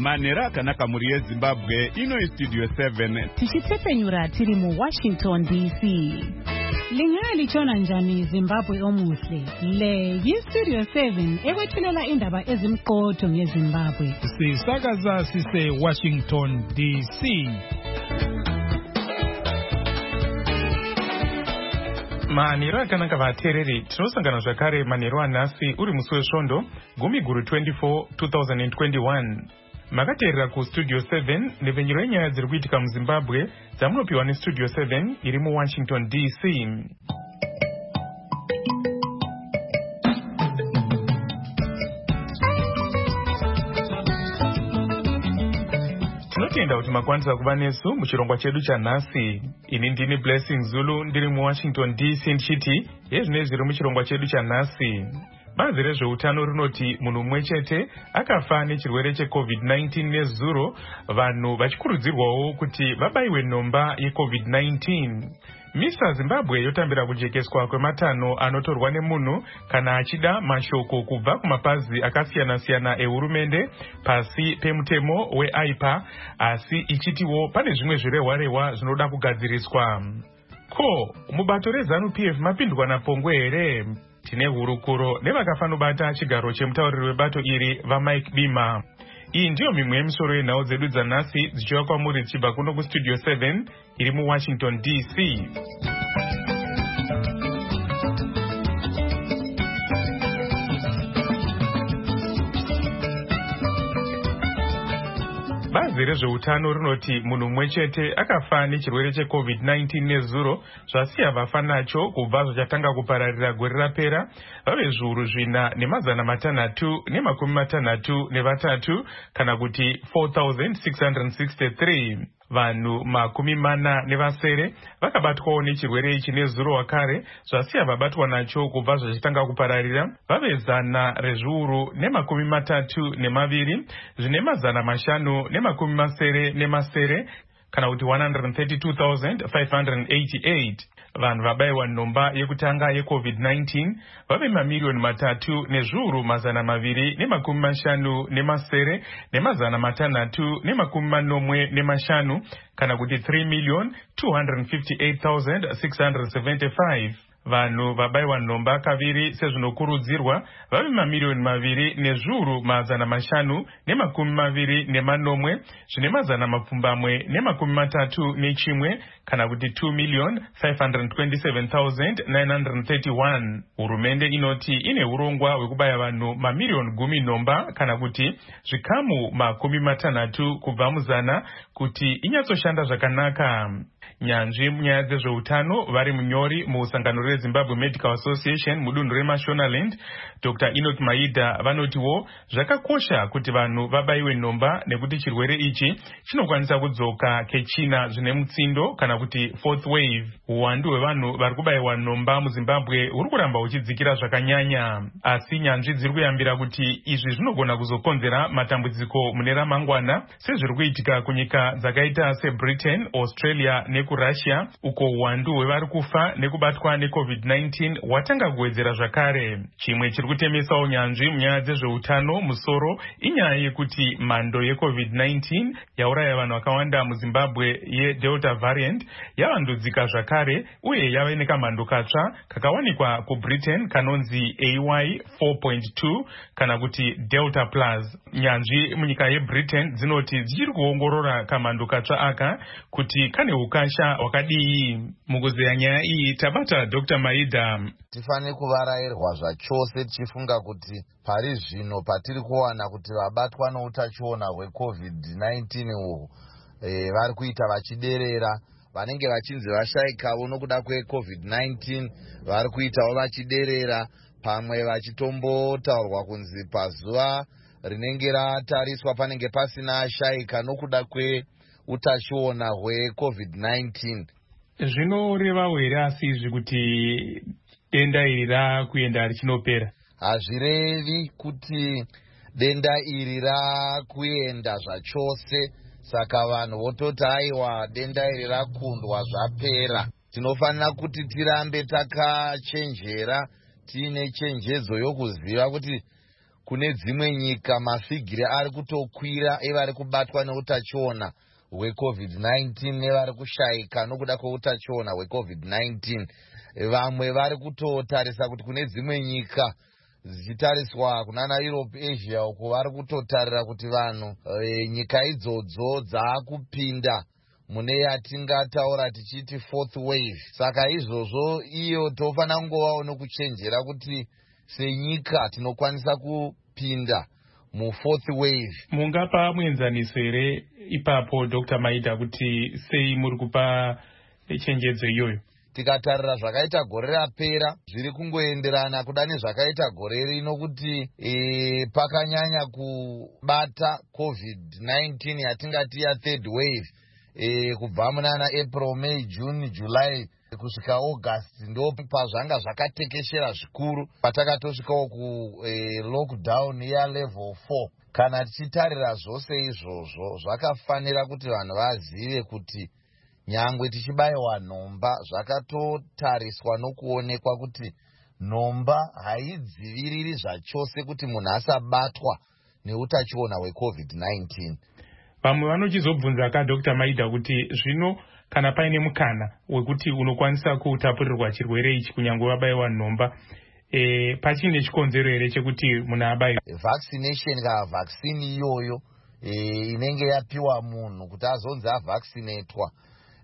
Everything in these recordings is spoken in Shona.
Manera kanaka muri Zimbabwe ino studio 7 tichitsepenyura tiri mu Washington DC. Lingali chona njani Zimbabwe omuhle. Le Studio 7 ekwethulela indaba ezimqotho ngeZimbabwe. Sisakaza sise Washington DC. Manero akanaka vateereri tinosangana zvakare manero anhasi uri musi wesvondo gumi guru 24 2021. Makateerera kustudio 7 nevenyero yenyaya dziri kuitika muZimbabwe dzamunopiwa nestudio 7 iri muWashington DC. Tinotenda kuti makwanisa kuva nesu muchirongwa chedu chanhasi. Ini ndini Blessing Zulu ndiri muWashington DC ndichiti yezvinezvi zviri muchirongwa chedu chanhasi. Bazi rezveutano rinoti munhu mumwe chete akafa nechirwere cheCovid-19 nezuro, vanhu vachikurudzirwawo kuti vabaiwe nhomba yeCovid-19. Misa Zimbabwe yotambira kujekeswa kwematanho anotorwa nemunhu kana achida mashoko kubva kumapazi akasiyana-siyana ehurumende pasi pemutemo weAIPA, asi ichitiwo pane zvimwe zvirehwa-rehwa zvinoda kugadziriswa. Ko, mubato reZANU-PF mapindwa napongwe here? Tine hurukuro nevakafanobata chigaro chemutauriri webato iri vaMike Bima. Iyi ndiyo mimwe yemisoro yenhau dzedu dzanhasi dzichiva kwamuri dzichibva kuno kustudio 7 iri muWashington DC. Bazi rezveutano rinoti munhu mumwe chete akafa nechirwere cheCovid-19 nezuro, zvasiya vafa nacho kubva zvachatanga kupararira gore rapera vave zviuru 4,663 kana kuti 4,663. Vanhu 40 vakabatwawo nechirwere ichi nezuro wakare, zvasiya vabatwa nacho kubva zvachitanga kupararira vave 132 zvine 570 kana kuti 132,588. Vanhu vabayiwa nhomba yekutanga yeCovid-19 vave 3,250,645 kana kuti 3,258,675. Vanhu vabayiwa nhomba kaviri sezvinokurudzirwa vave 2,520,521 zvine 131 kana kuti 2,527,931. Hurumende inoti ine urongwa hwekubaya vanhu mamiliyoni 10 nhomba kana kuti zvikamu 60 kubva muzana kuti inyatsoshanda zvakanaka. Nyanzvi munyaya dzezveutano vari munyori musangano reZimbabwe Medical Association mudunhu reMashonaland, Dr. Enoch Maida, vanotiwo zvakakosha kuti vanhu vabayiwe nhomba nekuti chirwere ichi chinokwanisa kudzoka kechina zvine mutsindo kana kuti fourth wave. Uwandu hwevanhu vari kubayiwa nhomba muZimbabwe huri kuramba huchidzikira zvakanyanya, asi nyanzvi dziri kuyambira kuti izvi zvinogona kuzokonzera matambudziko mune ramangwana sezviri kuitika kunyika dzakaita seBritain, Australia nekurussia, uko uwandu hwevari kufa nekubatwa neCovid-19 hwatanga kuwedzera zvakare. Chimwe chiri kutemesawo nyanzvi munyaya dzezveutano musoro inyaya yekuti mhando yeCovid-19 yauraya vanhu vakawanda muZimbabwe yeDelta variant yavandudzika zvakare uye yava nekamhando katsva kakawanikwa kuBritain kanonzi AY 4.2 kana kuti Delta Plus. Nyanzvi munyika yeBritain dzinoti dzichiri kuongorora kamhando katsva aka kuti kane ukasha hwakadii. Mukuzeya nyaya iyi tabata Dr. Maida. Tifane kuvarayirwa zvachose tichifunga kuti pari zvino patiri kuwana kuti vabatwa noutachiona hweCovid-19 uhu vari kuita vachiderera. Vanenge vachinzi vashayikawo nokuda kweCovid-19 vari kuitawo vachiderera, pamwe vachitombotaurwa kunzi pazuva rinenge ratariswa panenge pasina ashayika nokuda kweutachiona hweCovid-19. Zvinorevawo here asi izvi kuti denda iri rakuenda richinopera? Hazvirevi kuti denda iri rakuenda zvachose, saka vanhu vototi aiwa denda iri rakundwa zvapera. Tinofanira kuti tirambe takachenjera, tiine chenjedzo yokuziva kuti kune dzimwe nyika mafigiri ari kutokwira evari kubatwa neutachiona hweCovid-19 nevari kushaika nokuda kweutachiona hweCovid-19. Vamwe vari kutotarisa kuti kune dzimwe nyika zichitariswa kunana Europe, Asia uko vari kutotarira kuti vanhu nyika idzodzo dzaakupinda mune yatingataura tichiti fourth wave. Saka izvozvo iyo tofanira kungovawo nokuchenjera kuti senyika tinokwanisa kupinda mu4th wave. Mungapa muenzaniso here ipapo Dr. Maida kuti sei muri kupa chenjedzo iyoyo? Tikatarira zvakaita gore rapera zviri kungoenderana kuda nezvakaita gore rino kuti pakanyanya kubata COVID-19 yatingati ya3rd wave kubva munana April, May, June, July kusvika August ndo pazvanga zvakatekeshera zvikuru patakatosvikawo ku lockdown ya level 4. Kana tichitarira zvose izvozvo zvakafanira kuti vanhu vazive kuti nyangwe tichibayiwa nhomba zvakatotariswa nokuonekwa kuti nhomba haidziviriri zvachose kuti munhu asabatwa neutachiona hweCovid-19. Vamwe vanochizobvunza Dr. Maida kuti zvino kana paine mukana wekuti unokwanisa kutapurirwa chirwere ichi kunyangwe wabayiwa nhomba, pachine chikonzero here chekuti munhu abayiwe? Vaccination kana vaccine iyoyo inenge yapiwa munhu kuti azonzi avaccinatwa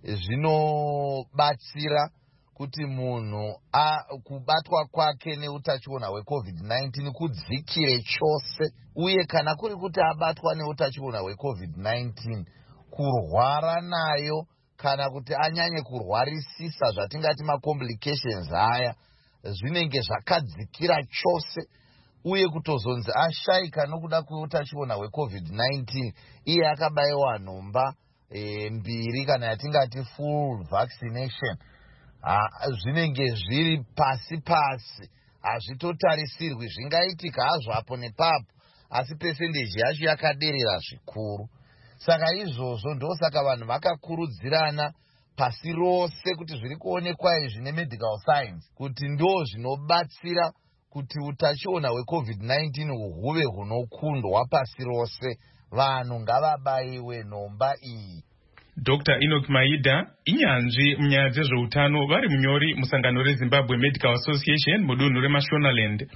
zvinobatsira kuti munhu kubatwa kwake neutachiona hweCovid-19 kudzikire chose, uye kana kuri kuti abatwa neutachiona hweCovid-19 kurwara nayo kana kuti anyanye kurwarisisa zvatingati macomplications aya zvinenge zvakadzikira chose, uye kutozonzi ashaika nokuda kweutachiona hweCovid-19 iye akabayiwa nhomba mbiri kana yatingati full vaccination, zvinenge zviri pasi pasi, hazvitotarisirwi, zvingaitika hazvo apo nepapo, asi percentage yacho yakaderera zvikuru. Saka izvozvo ndosaka vanhu vakakurudzirana pasi rose kuti zviri kuonekwa izvi nemedical science kuti ndo zvinobatsira kuti utachiona hweCovid-19 huve hunokundwa pasi rose. Vanhu ngavabayiwe nhomba iyi. Dr. Enoch Maida inyanzvi munyaya dzezveutano vari munyori musangano reZimbabwe Medical Association mudunhu reMashonaland.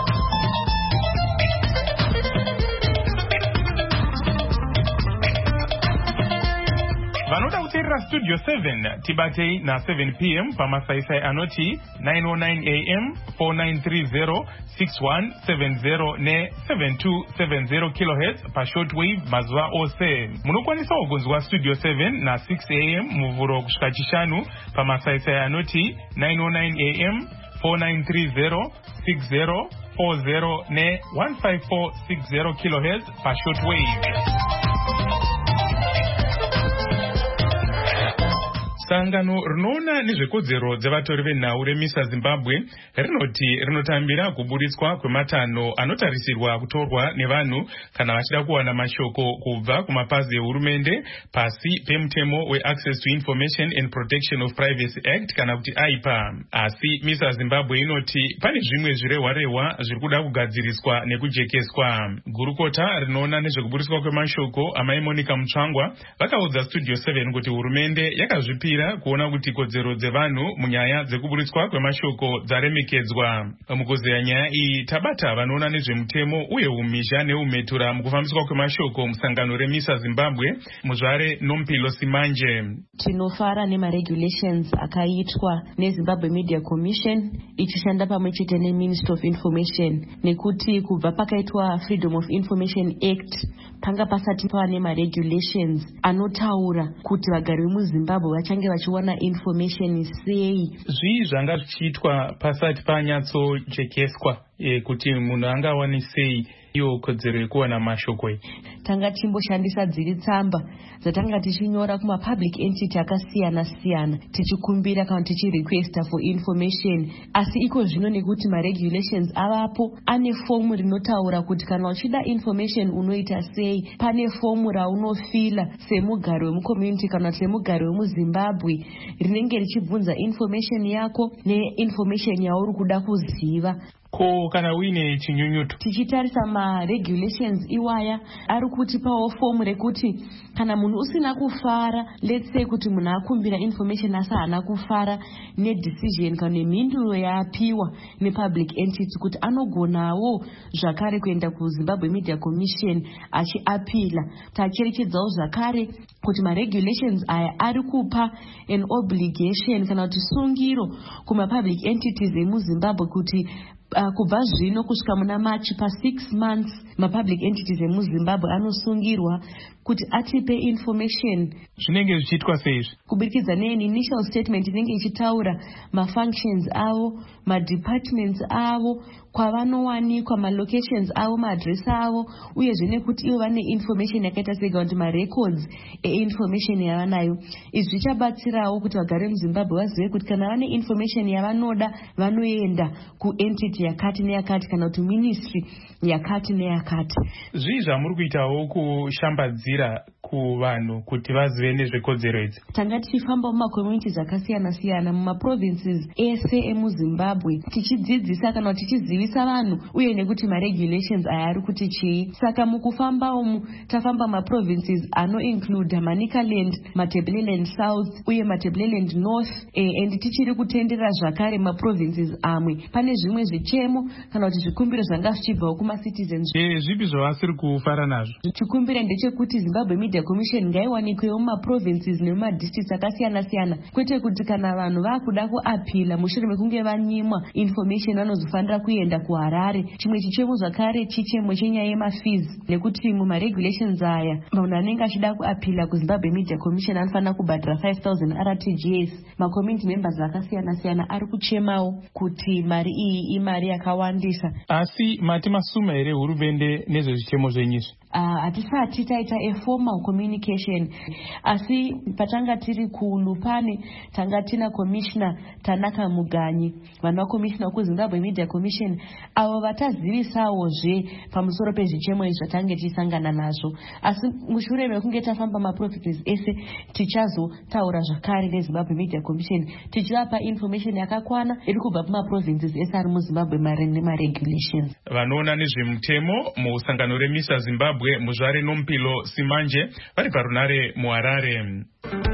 Vanoda kuteerera Studio 7 tibatei na7 p.m. pamasaisai anoti 909 am 4930 6170 ne7270 kHz pashortwave mazuva ose. Munokwanisa kugunzwa Studio 7 na6 am muvhuro kusvika chishanu pamasaisai anoti 909 am 4930 6040 ne15460 kHz pashortwave. Sangano rinoona nezvekodzero dzevatori venhau remisa Zimbabwe rinoti rinotambira kuburitswa kwematanho anotarisirwa kutorwa nevanhu kana vachida kuwana mashoko kubva kumapazi ehurumende pasi pemutemo weAccess to Information and Protection of Privacy Act kana kuti AIPA. Asi misa Zimbabwe inoti pane zvimwe zvirehwa zviri kuda kugadziriswa nekujekeswa. Gurukota rinoona nezvekuburitswa kwemashoko amai Monica Mutsvangwa vakaudza Studio 7 kuti hurumende yakazvipira kuona kuti kodzero dzevanhu munyaya dzekuburitswa kwemashoko dzaremekedzwa. Mukuzeya nyaya iyi tabata vanoona nezvemutemo uye umhizha neumetura mukufambiswa kwemashoko musangano remisa Zimbabwe muzvare Nompilo Simanje. Tinofara nemaregulations akaitwa neZimbabwe Media Commission ichishanda pamwechete neMinistry of Information, nekuti kubva pakaitwa Freedom of Information Act panga pasati pane maregulations anotaura kuti vagari vemuZimbabwe vachange vachiwana information sei. Zvii zvanga zvichiitwa pasati panyatsojekeswa kuti munhu angawani sei iyo kodzero yekuwana mashoko iyi? Tanga timboshandisa dziri tsamba dzatanga tichinyora kumapublic entity akasiyana siyana tichikumbira kana tichirequesta for information, asi iko zvino nekuti maregulations avapo ane fomu rinotaura kuti kana uchida information unoita sei. Pane fomu raunofila semugari wemucommunity kana semugari wemuZimbabwe rinenge richibvunza information yako neinformation yauri kuda kuziva. ko kana uine chinyunyuto. Tichitarisa ma-regulations iwaya ari kutipawo fomu rekuti kana munhu usina kufara, let's say kuti munhu akumbira information asi haana kufara nedecision kana nemhinduro yaapiwa nepublic entity, kuti anogonawo zvakare kuenda kuZimbabwe Media Commission achiapila. Tacherechedzawo zvakare kuti ma-regulations aya ari kupa an obligation kana kuti sungiro kuma-public entities emuZimbabwe kuti kubva zvino kusvika muna March pa6 months ma-public entities emuZimbabwe anosungirwa kuti atipe information. Zvinenge zvichiitwa seizvi kubudikidza initial statement inenge ichitaura ma-functions avo, ma-departments avo, kwavanowanikwa, ma-locations avo, ma-address avo, uyezve nekuti ivo vane information yakaita sega kuti ma-records e-information yavanayo. Izvi zvichabatsirawo kuti vagare muZimbabwe vazive kuti kana vane information yavanoda vanoenda kuentity yakati neyakati kana kuti ministry yakati neyakati. Zvii zvamuri kuitawo kushambadzira kuvanhu kuti vazive nezvekodzero idzi? Tanga tichifamba mumacommunities akasiyana-siyana mumaprovinces ese emuZimbabwe tichidzidzisa kana tichizivisa vanhu uye nekuti ma-regulations aya ari kuti chii. Saka mukufamba umu tafamba maprovinces anoinclude Manicaland, Matabeleland South uye Matabeleland North, and tichiri kutendera zvakare maprovinces amwe. Pane zvimwe zvichemo kana kuti zvikumbiro zvanga zvichibvawo kuma-citizens. Zvipi zvavasiri kufara nazvo? Chikumbiro ndechekuti Zimbabwe Media Commission ngaiwanikwewo mumaprovinces nemumadistricts akasiyana-siyana, kwete kuti kana vanhu vakuda kuapila mushure mekunge vanyimwa information vanozofanira kuenda kuHarare. Chimwe chichemo zvakare chichemo chenyaya yemafees, nekuti muma-regulations aya munhu anenge achida kuapila kuZimbabwe Media Commission anofanira kubhadhara 5,000 RTGS. Ma-community members akasiyana-siyana ari kuchemawo kuti mari iyi imari yakawandisa. Asi mati masuma here hurumende nezvezvichemo zvenyizvi? Hatisati taita a formal communication, asi patanga tiri kuLupane tanga tina commissioner Tanaka Muganyi, vanhu vakommissioner kuZimbabwe Media Commission, avo vatazivisawozve pamusoro pezvichemo izvi zvatange tichisangana nazvo. Asi mushure mekunge tafamba maprovinces ese tichazotaura zvakare neZimbabwe Media Commission tichivapa information yakakwana iri kubva pamaprovinces ese ari muZimbabwe nemaregulations. Vanoona nezvemutemo musangano reMISA Zimbabwe Muzvare Nompilo Simanje vari parunare muHarare.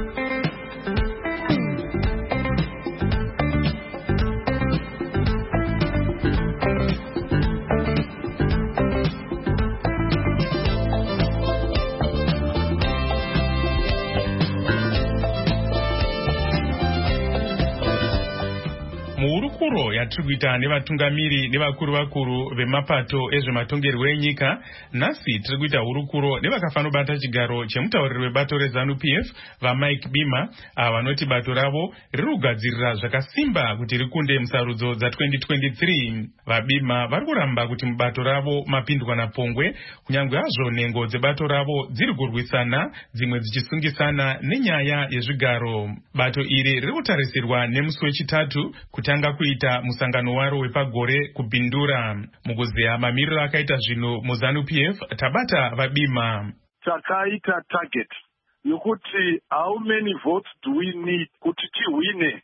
Muhurukuro yatiri kuita nevatungamiri nevakuru vemapato ezvematongerwo enyika, nhasi tiri kuita hurukuro nevakafanobata chigaro chemutauriri webato reZANU-PF vaMike Bima, ava vanoti bato ravo riri kugadzirira zvakasimba kuti rikunde musarudzo dza2023. VaBima vari kuramba kuti mubato ravo mapindwa napongwe, kunyange hazvo nhengo dzebato ravo dziri kurwisana, dzimwe dzichisungisana nenyaya yezvigaro. Bato iri riri kutarisirwa nemusi wechitatu kutanga kuita musangano waro wepagore kupindura. Mukuziya mamiriro akaita zvinhu muZANU-PF, tabata vaBima. Takaita target yokuti how many votes do we need kuti tiwine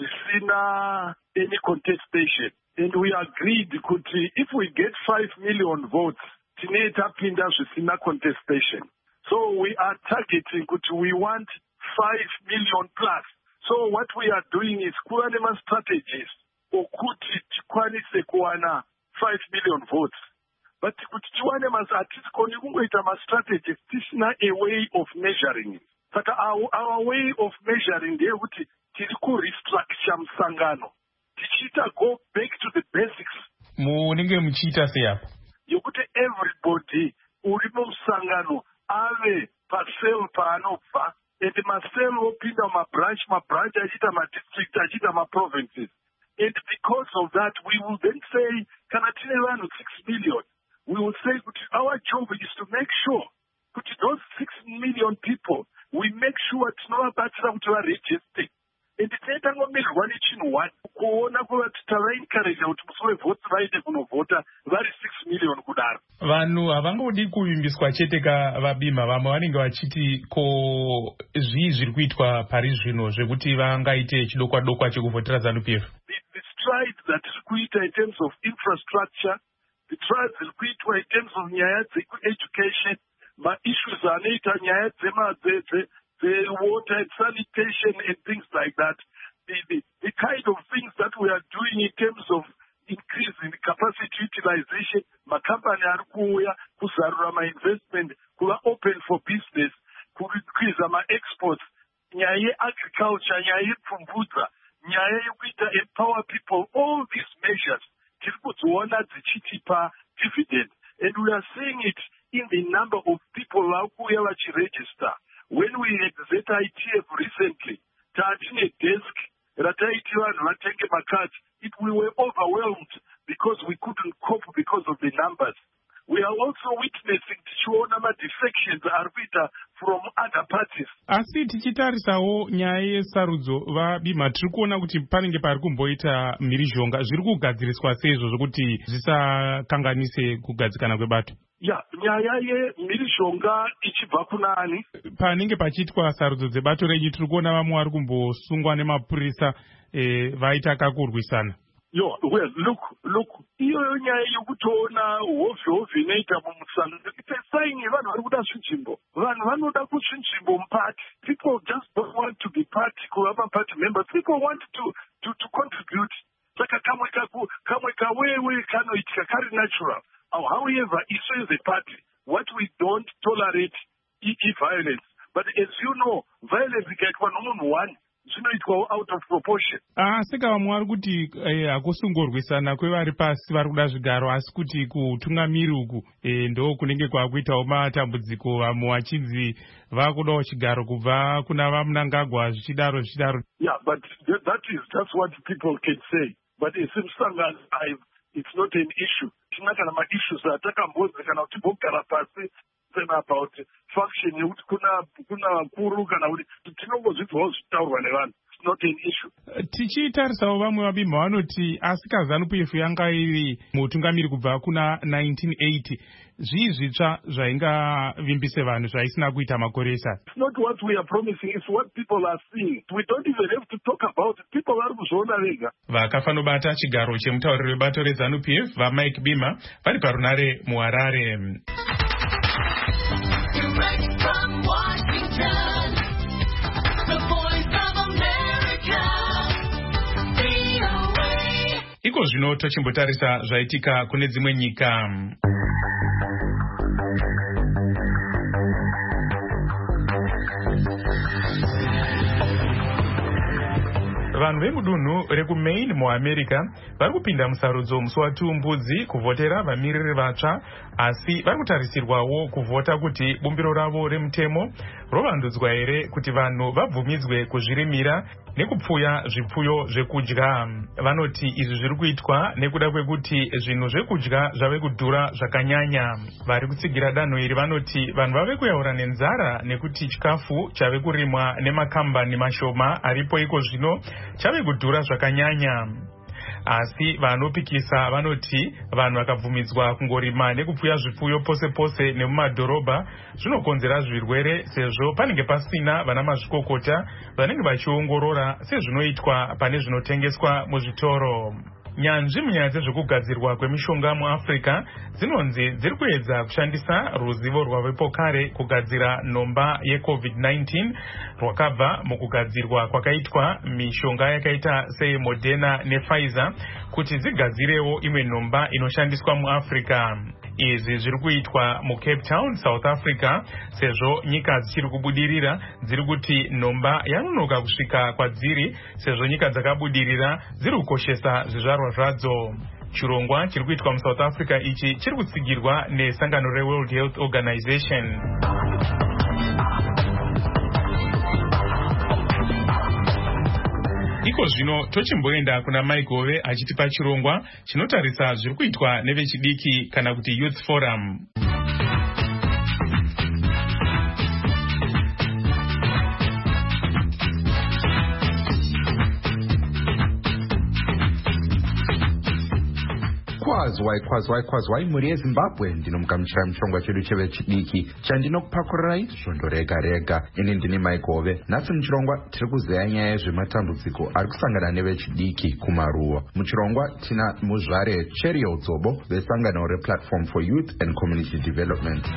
zvisina any contestation, and we agreed kuti if we get 5 million votes tine tapinda zvisina contestation. So we are targeting kuti we want 5 million plus. So what we are doing is kuva nema-strategies okuti tikwanise kuwana 5 million votes. But kuti tiwane hatikoni kungoita ma-strategies tisina a way of measuring it. Saka our way of measuring ndeyekuti tiri kurestructure musangano, tichiita go back to the basics. Munenge muchiita seyapo yokuti everybody uri mumusangano ave pasel paanobva, and masel opinda mabranch achiita madistrict achiita maprovinces. And because of that we will then say kana tine vanhu 6 million, we will say kuti our job is to make sure kuti those 6 million people we make sure tinovabatsira kuti varegister. And tinotangomirwa nechinhu 1 kuona kuti tavaencourage kuti musi wevhoti vaende kunovhota vari 6 million kudaro. Vanhu havangodi kuvimbiswa chete kavaBima, vamwe vanenge vachiti ko zvii zviri kuitwa pari zvino zvekuti vangaite chidokwa-dokwa chekuvhotera ZANU-PF. The tried that in terms of infrastructure, the tried in terms of education, but issues are the water and sanitation and things like that. The kind of things that we are doing in terms of increasing capacity utilization, my company are kuzarura my investment, kuva open for business, increase my exports, nyaye agriculture, nyaye pumbuza, nyaye kuita empower people, all these measures, tirikudziona dzichitipa dividend. And we are seeing it in the number of people who are register. When we had ZITF recently, Tatine desk, we were overwhelmed because we couldn't cope because of the numbers. We are also witnessing defections from other parties. Asi tichitarisawo nyaya yesarudzo vabima tiri kuona kuti panenge pari kumboita mhirizhonga zviri kugadziriswa sezvo zvokuti zvisakanganise kugadzikana kwebato. Nyaya yemhirizhonga ichibva kunani? Panenge pachiitwa sarudzo dzebato renyu tiri kuona vamwe vari kumbosungwa nemapurisa vaita kakurwisana. Well, look, iyo nyaya yokutoona hovhi inoita mumusana. It's a sign vanhu vari kuda svinzvimbo. Vanhu vanoda kusvinzvimbo mupati. People just don't want to be party, kuva party members. People want to contribute. Saka kamwe kawewe kanoitika kari natural. However, issue is a party. What we don't tolerate is violence. But as you know, violence ikaitwa nomunhu one. Zvinoitwa out of proportion. Saka vamwe vari kuti hakusungorwisana kwevari pasi vari kuda zvigaro, asi kuti kutungamiri uku ndo kunenge kwakuitawo matambudziko, vamwe vachinzi vakudawo chigaro kubva kuna vaMnangagwa zvichidaro. Yeah, but that's what people can say. But it seems it's not an issue. Tina kana ma-issues atakambodzi kana kuti bogara pasi about function yekuti kuna kuru kana kuti tinongozvibvawo zvitaurwa nevanhu. It's not an issue. Tichitarisawo vamwe vabima vanoti asi KAZANU-PF yanga iri mutungamiri kubva kuna 1980. Zvii zvitsva zvaingavimbise vanhu zvaisina kuita makore esati? It's not what we are promising, it's what people are seeing. We don't even have to talk about it. People vari kuzviona vega. Vakafanobata chigaro chemutauriri webato reZANU-PF vaMike Bima vari parunare muHarare. Direct from Washington, the voice of America, VOA. Iko zvino tochimbotarisa zvaitika kune dzimwe nyika. Vanhu vemudunhu rekuMaine muAmerica vari kupinda musarudzo musi waTumbudzi kuvhotera vamiriri vatsva, asi vari kutarisirwawo kuvhota kuti bumbiro ravo remutemo rovandudzwa here kuti vanhu vabvumidzwe kuzvirimira nekupfuya zvipfuyo zvekudya. Vanoti izvi zviri kuitwa nekuda kwekuti zvinhu zvekudya zvave kudhura zvakanyanya. Vari kutsigira danho iri vanoti vanhu vave kuyaura nenzara nekuti chikafu chave kurimwa nemakambani mashoma aripo iko zvino chave kudhura zvakanyanya. Asi vanopikisa vanoti vanhu vakabvumidzwa kungorima nekupfuya zvipfuyo pose pose nemumadhorobha zvinokonzera zvirwere, sezvo panenge pasina vana mazvikokota vanenge vachiongorora sezvinoitwa pane zvinotengeswa muzvitoro. Nyanzvi munyaya dzezvekugadzirwa kwemishonga muAfrica dzinonzi dziri kuedza kushandisa ruzivo rwavepo kare kugadzira nhomba yeCovid-19 rwakabva mukugadzirwa kwakaitwa mishonga yakaita seModerna nePfizer kuti dzigadzirewo imwe nhomba inoshandiswa muAfrica. Izvi zviri kuitwa muCape Town, South Africa, sezvo nyika dzichiri kubudirira dziri kuti nhomba yanonoka kusvika kwadziri, sezvo nyika dzakabudirira dziri kukoshesa zvizvarwa zvadzo. Chirongwa chiri kuitwa muSouth Africa ichi chiri kutsigirwa nesangano reWorld Health Organization. Iko zvino tochimboenda kuna Maigove achitipa chirongwa chinotarisa zviri kuitwa nevechidiki kana kuti Youth Forum. kwazwai mhuri yezimbabwe. Ndinomugamuchira muchirongwa chedu chevechidiki chandinokupakurirai svondo rega rega. Ini ndini Maikove. Nhasi muchirongwa tiri kuzeya nyaya yezvematambudziko ari kusangana nevechidiki kumaruwa. Muchirongwa tina muzvare Cherio Dzobo vesangano replatform for youth and community development.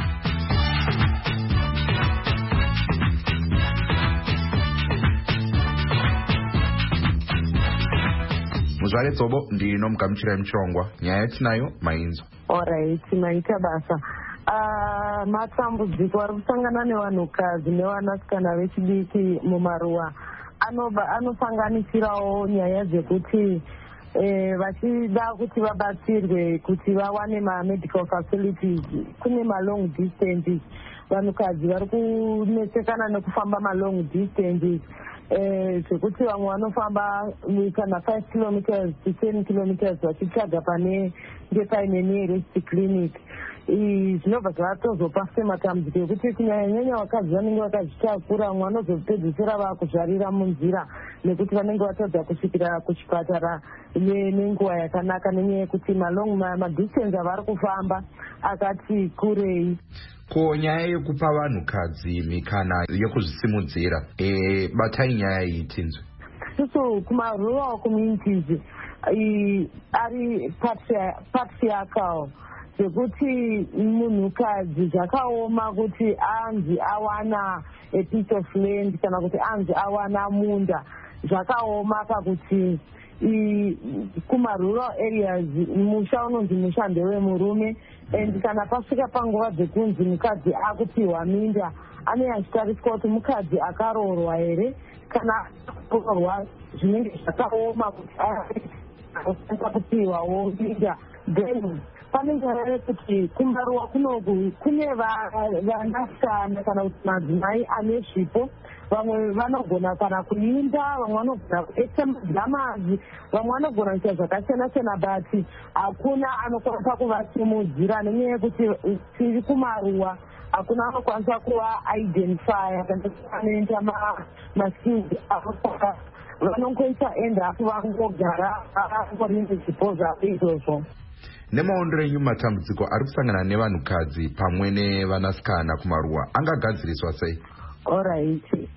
Muzvare Dzobo ndinomugamuchirai muchirongwa. Nyaya yatinayo mainzo. Alright, maita basa. Matambudziko ari kusangana nevanhukadzi nevanasikana vechidiki mumaruwa anosanganisirawo nyaya dzekuti vachida kuti vabatsirwe kuti vawane ma-medical facilities. Kune ma-long distances. Vanhukadzi vari kunesekana nekufamba ma-long distances. Zvekuti vamwe vanofamba kana 5 kilometers to 10 kilometers vachitsvaga panenge paine nearest clinic. Zvinobva zvatozopa sematambudziko ekuti kunyanyanya vakadzi vanenge vakazvitakura, vamwe vanozopedzisira vakuzvarira munzira nekuti vanenge vatadza kusvikira kuchipatara nenguva yakanaka nenyaya yekuti madistance avari kufamba akati kurei. Ko nyaya yekupa vanhukadzi mikana yekuzvisimudzira, batai nyaya iyi tinzwe. Susu kumarural communities ari patriarchal, zvekuti munhukadzi zvakaoma kuti anzi awana a piece of land kana kuti anzi awana munda. Zvakaoma pakuti kuma-rural areas musha unonzi musha ndewemurume, and kana pasvika panguva dzekunzi mukadzi akupiwa minda anoyachitariswa kuti mukadzi akaroorwa here. Kana akaroorwa zvinenge zvakaoma kuti aaa kupiwawo minda. Then pane nyaya yekuti kumaruwa kunoku kune vanasikana kana kuti madzimai ane zvipo. Vamwe vanogona kana kuimba, vamwe vanogona kuesa madhamazi, vamwe vanogona kuita zvakasiyana-siyana, but hakuna anokwanisa kuvasimudzira nenyaya yekuti tiri kumaruwa. Hakuna anokwanisa kuva-identifya kana anoita maskills anosaka vanongoita end up vangogara vangorinde zvipo zvavo izvozvo. Nemaondero enyu matambudziko ari kusangana nevanhukadzi pamwe nevanasikana kumaruwa angagadziriswa sei? Alright.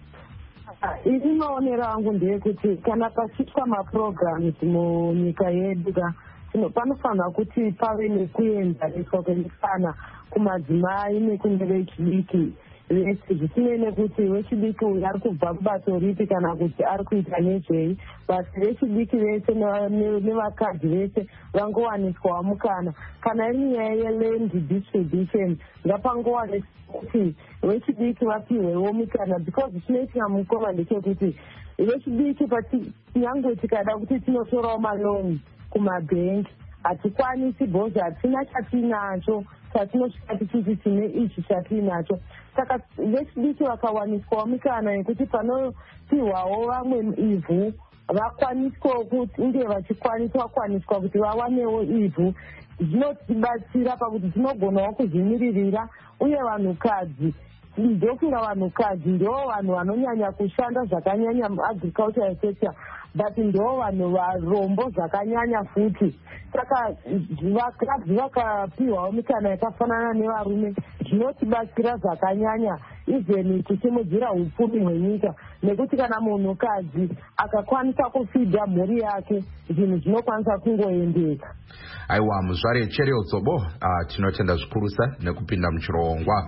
Ini maonero angu ndeyekuti kana pachiitwa maprograms munyika yedu panofanira kuti pave nekuenzaniswa kwemikana kumadzimai nekune vechidiki vese, zvisinei nekuti wechidiki uyu ari kubva kubato ripi kana kuti ari kuita nezvei, basi vechidiki vese nevakadzi vese vangowaniswawo mukana. Kana iri nyaya yeland distribution ngapangowaniswa kuti vechidiki vapiwewo mikana, because chinoitika mukoma ndechekuti vechidiki nyangwe tikada kuti tinotorawo maloni kumabhengi hatikwanisi bhozi hatina chatinacho chatinosvika tichiti tine ichi chatinacho. Saka vechidiki vakawaniswawo mikana yekuti panopiwawo vamwe ivhu vakwaniswawo kunge vachikwaniswa kuti vawanewo ivhu, zvinotibatsira pakuti tinogonawo kuzvimiririra. Uye vanhukadzi ndofunga vanhukadzi ndo vanhu vanonyanya kushanda zvakanyanya muagricultural sector, but ndo vanhu varombo zvakanyanya futi. Saka vakadzi vakapiwawo mikana yakafanana nevarume zvinotibatsira zvakanyanya even kusimudzira upfumi hwenyika, nekuti kana munhukadzi akakwanisa kufidha mhuri yake zvinhu zvinokwanisa kungoendeka. Aiwa, muzvare Cherio Dzobo, tinotenda zvikurusa nekupinda muchirongwa.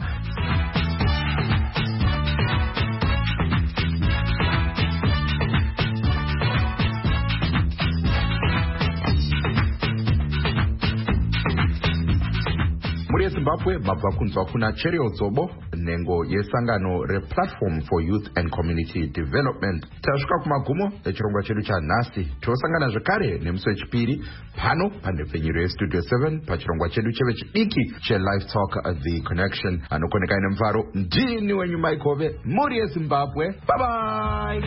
Muri yeZimbabwe mabva kunzwa kuna Cherio Dzobo, nhengo yesangano replatform for youth and community development. Tasvika kumagumo echirongwa chedu chanhasi. Tosangana zvakare nemusi wechipiri pano pandepfenyuro yestudio 7 pachirongwa chedu chevechidiki chelive talk the connection. Anokoneka ine mufaro ndini wenyu Maikove, muri yeZimbabwe. Bye bye.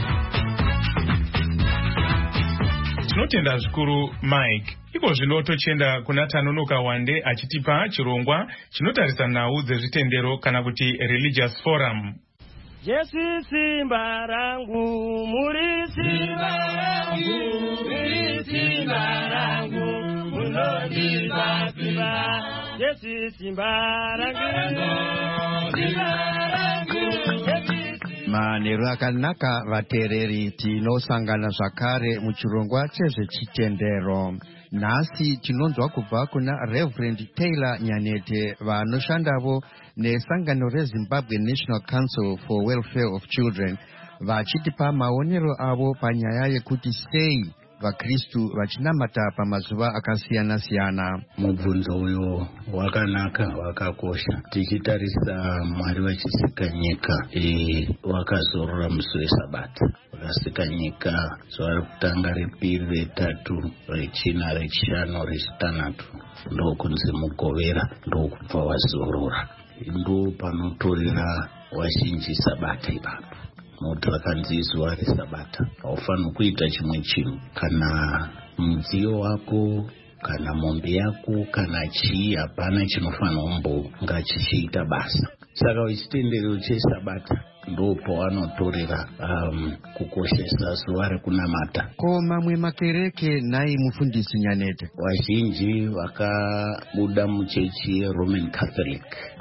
Tinotenda zvikuru Mike. Iko zvino tochenda kuna Tanonoka Wande achitipa chirongwa chinotarisa nhau dzezvitendero kana kuti religious forum. Jesu simba rangu, muri simba rangu, muri simba rangu. Simba, Simba, Yesu Simba rangu, Simba rangu. Manero akanaka vateereri tinosangana zvakare muchirongwa chezvechitendero. Nhasi tinonzwa kubva kuna Reverend Taylor Nyanete vanoshandavo nesangano reZimbabwe National Council for Welfare of Children vachitipa maonero avo panyaya yekuti sei vaKristu vachinamata pamazuva akasiyana-siyana. Mubvunzo uyo wakanaka, wakakosha. Tichitarisa Mwari vachisika nyika wakazorora musi weSabata. Vakasika nyika zuva rekutanga, repiri, retatu, rechina, rechishanu, rechitanhatu. Ndokunzi Mugovera, ndokubva wazorora. Ndo panotorera vazhinji Sabata ipapo. Nokuti vakanzi zuva reSabata haufaniri kuita chimwe chinhu. Kana mudziyo wako, kana mombe yako, kana chii, hapana chinofanira kumbonga chichiita basa. Saka wechitendero cheSabata ndo pawanotorera kukoshesa zuva rekunamata. Ko mamwe makereke nai mufundisi Nyanete? Vazhinji vakabuda muchechi yeRoman Catholic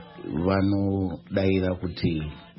vanodaira kuti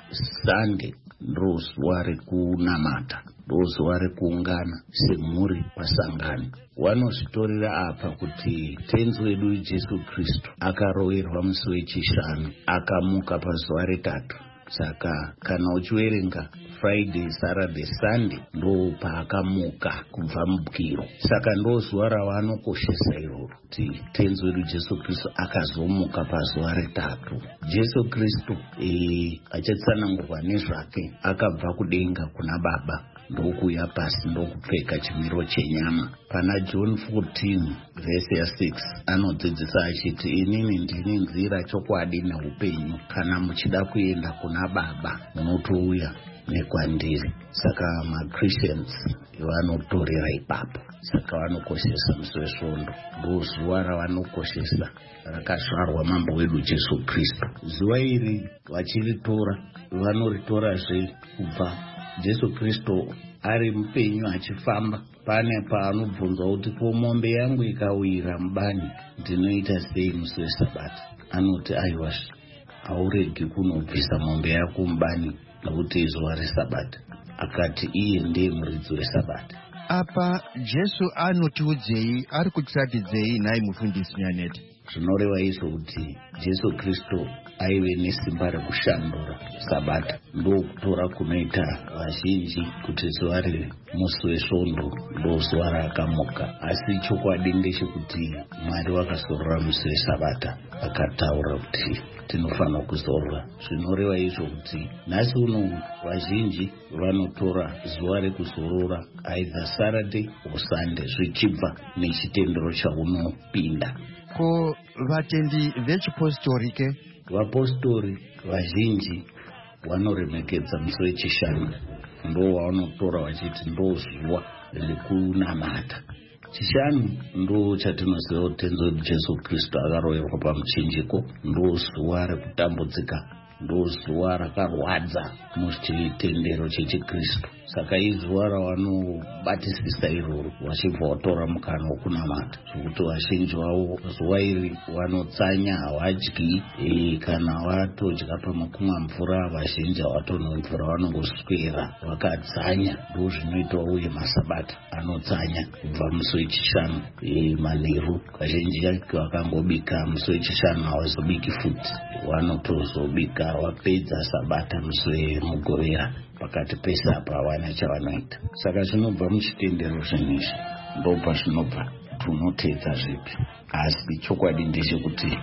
Sunday ndo zuva rekunamata, ndo zuva rekuungana semhuri pasangano. Vanozvitorera apa kuti tenzi wedu Jesu Kristu akaroverwa musi wechishanu akamuka pazuva retatu. Saka kana uchiverenga Friday, Saturday, Sunday ndo paakamuka kubva mubwiro. Saka ndo zuva ravanokoshesa iroro kuti tenzi wedu Jesu Kristu akazomuka pazuva retatu. Jesu Kristu achatsanangurwa nezvake akabva kudenga kuna Baba ndokuya pasi ndokupfeka chimiro chenyama. Pana John 14 verse 6 anodzidzisa achiti inini ndini nzira, chokwadi neupenyu. Kana muchida kuenda kuna Baba munotouya nekwandiri. Saka maChristians vanotorera ipapo. Saka vanokoshesa musi wesvondo, ndo zuva ravanokoshesa rakazvarwa mambo wedu Jesu Kristu. Zuva iri vachiritora vanoritorazve kubva Jesu Kristu ari mupenyu achifamba. Pane paanobvunzwa kuti ko mombe yangu ikawira mubani ndinoita sei musi weSabata? Anoti aiwa, hauregi kunobvisa mombe yako mubani nokuti zuva reSabata. Akati iye ndiye muridzi weSabata. Apa Jesu anotiudzei, ari kutiratidzei nai mufundisi Nyanete? Zvinoreva izvo kuti Jesu Kristu aive nesimba rekushandura Sabata. Ndokutora kunoita vazhinji kuti zuva remusi wesvondo ndo zuva raakamuka. Asi chokwadi ndechekuti Mwari vakazorora musi weSabata akataura kuti tinofanira kuzorora. Zvinoreva izvo kuti nhasi uno vazhinji vanotora zuva rekuzorora either Saturday or Sunday zvichibva nechitendero chaunopinda. Ko vatendi vechipostori ke? Vapostori vazhinji vanoremekedza musi wechishanu, ndo wavanotora vachiti ndo zuva rekunamata. Chishanu ndo chatinoziva kuti tenzi wedu Jesu Kristu akaroverwa pamuchinjiko, ndo zuva rekutambudzika, ndo zuva rakarwadza muchitendero chechiKristu. Saka izuva ravanobatisisa iroro vachibva vatora mukana wokunamata, zvokuti vazhinji vavo zuva iri vanotsanya, havadyi. Kana vatodya pamakumwa mvura, vazhinji havatonwe mvura, vanongoswera vakadzanya. Ndo zvinoita uye maSabata anotsanya kubva musi wechishanu manheru. Vazhinji vakangobika musi wechishanu havazobiki futi, vanotozobika vapedza Sabata musi weMugovera. Pakati pese apa havana chavanoita. Saka zvinobva muchitendero zvinizvi, ndo pazvinobva tunotedza zvipi. Asi chokwadi ndechekuti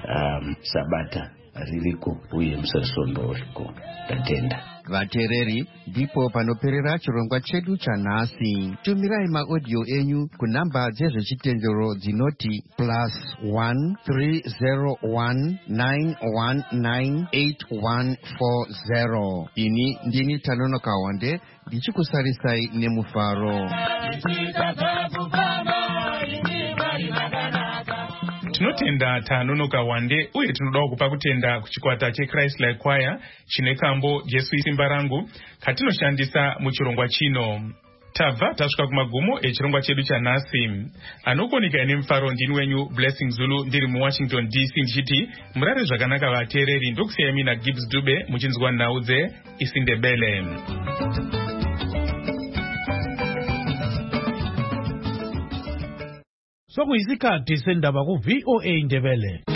Sabata ririko uye musi wesvondo uriko. Tatenda vateereri, ndipo panoperera chirongwa chedu chanhasi. Tumirai maaudio enyu kunhamba dzezvechitendero dzinoti +1 301 919 8140. Ini ndini Tanonoka Wande ndichikusarisai nemufaro. Tinotenda Tanonoka Wande uye tinoda kupa kutenda kuchikwata cheChrist Like Choir chine kambo Jesu Simba rangu katinoshandisa muchirongwa chino. tabva tasvika kumagumo echirongwa chedu chanhasi. Anokonika nemufaro ndini wenyu Blessing Zulu ndiri muWashington DC ndichiti murare zvakanaka vateereri. Ndokusiyai mina Gibbs Dube muchinzwa nhau dzeIsiNdebele. Sokuyisikhathi sendaba ku VOA Ndebele.